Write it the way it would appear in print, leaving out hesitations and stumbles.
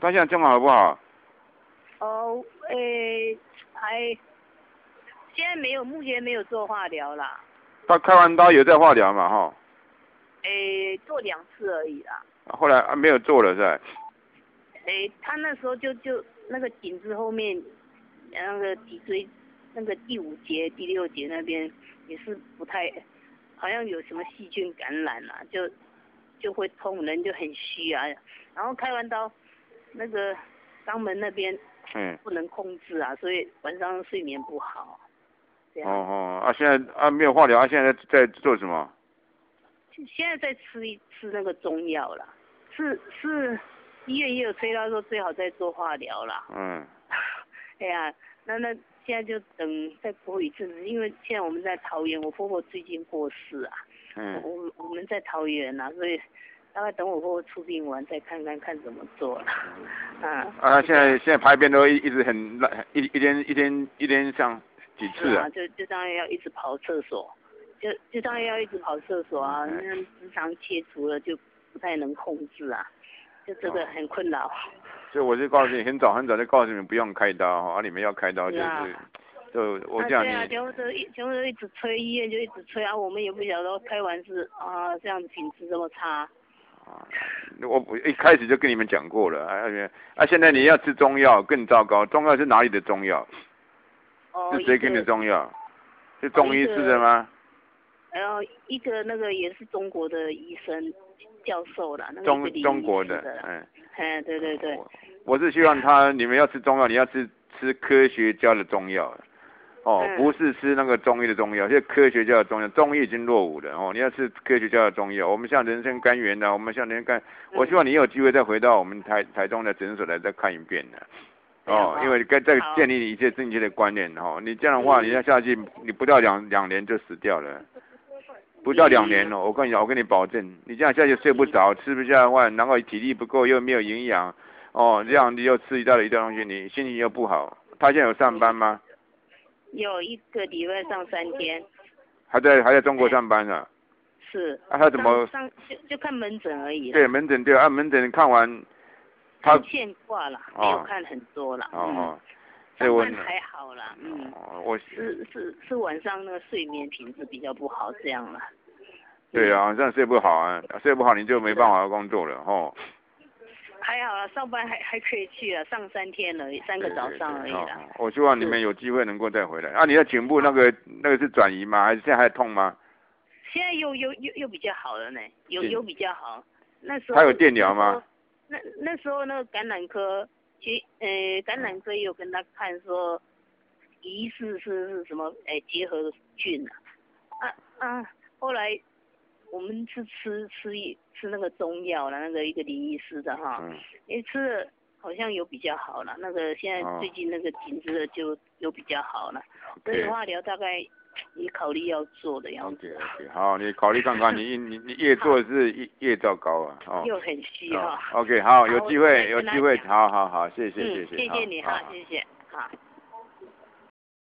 他现在状况好不好？ 哦，现在没有，目前没有做化疗啦。 他开完刀有在化疗嘛？哈。 做2次而已啦。 后来没有做了是吧？ 他那时候就那个颈子后面，那个脊椎那个第5节、第6节那边也是不太，好像有什么细菌感染啊，就会痛，人就很虚啊。然后开完刀，那个肛门那边不能控制啊，所以晚上睡眠不好。这样。 现在没有化疗，现在在做什么？ 现在在吃那个中药啦，是医院也有催他说最好再做化疗啦。哎呀，那现在就等再过一阵子，因为现在我们在桃园，我婆婆最近过世啊。我们在桃园啊，所以大概等我婆婆出殡完再看怎么做了。 现在排便都一直很烂，一天上几次啊？ 就当然要一直跑厕所。就当然要一直跑厕所啊，那直肠切除了就不太能控制啊，就这个很困扰。 所以我就告诉你，很早就告诉你不用开刀你们要开刀就我这样你。 对啊，全部都一直催，医院就一直催啊，我们也不晓得开完是这样品质这么差。 我一开始就跟你们讲过了，现在你要吃中药更糟糕，中药是哪里的中药？是谁给你的中药？是中医师的吗？ 然后一个那个也是中国的医生教授啦，那个中国的， 对。 我是希望你们要吃中药，你要吃科学家的中药，不是吃那个中医的中药，是科学家的中药，中医已经落伍了你要吃科学家的中药。我们像人参甘源我们像我希望你有机会再回到我们台中的诊所来再看一遍的。因为该再建立一些正确的观念你这样的话，你要下去，你不到两年就死掉了。不到2年我跟你保证，你这样下去睡不着，吃不下饭，然后体力不够又没有营养，这样你又吃一大堆东西，你心情又不好。他现在有上班吗？ 有1个礼拜上3天。 还在中国上班啊？ 是。 他怎么？ 就看门诊而已。 对，门诊对门诊看完。 他现挂了，没有看很多了。上班还好啦。 我是晚上那个睡眠品质比较不好这样了。 对啊，这样睡不好睡不好你就没办法工作了还好啊，上班还可以去上3天而已，3个早上而已啦。 我希望你们有机会能够再回来。你的颈部那个是转移吗？还是现在还痛吗？ 现在又比较好了呢，有比较好。那时候。 他有电疗吗？ 那时候那个感染科，感染科也有跟他看说，疑似是什么结核菌后来我们是吃那个中药了，那个一个林医师的吃了好像有比较好了，那个现在最近那个颈子的就有比较好了，所以化疗大概你考虑要做的样子。 OK， 好，你考虑看看，你越做是越糟糕又很虚 OK， 好，有机会，好，谢谢。 谢谢你谢谢，好。